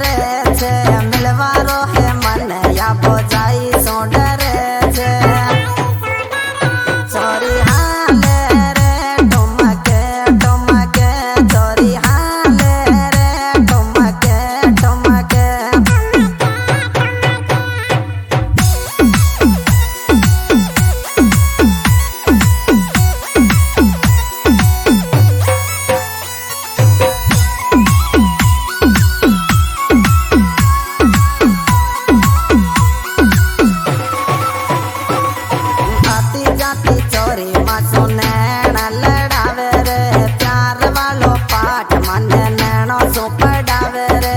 रे छे मिलवारो है मन या बोजाई सो डरे छे चोरी हाले रे ठुमके ठुमके चोरी हाले रे ठुमके ठुमके चोरी मासो नैना लड़ावे रे प्यार वालो पाठ मन नैनो सो पढ़ावे रे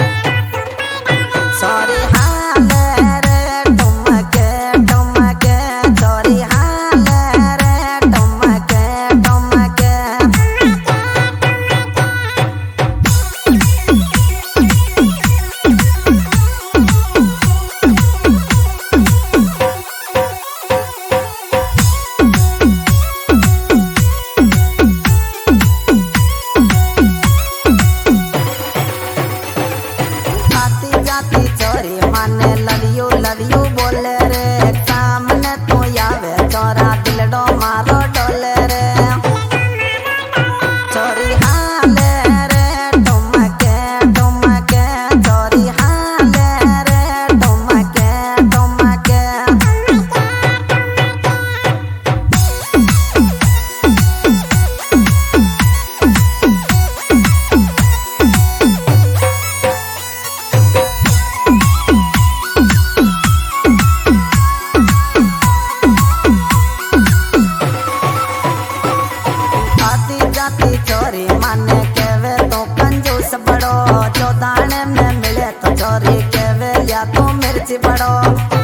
चोरी हाले रे ठुमके ठुमके चोरी हाले रे ठुमके ठुमके चोरी माने लव यू बोले रे सामने तू आवे चोरा दिलडो मारो डोले रे चोरी हाले रे ठुमके ठुमके चोरी हाले रे ठुमके ठुमके चोरी माने केवे तो कंजूस बड़ो जो दाने में मिले तो चोरी केवे या तो मिर्ची बड़ो।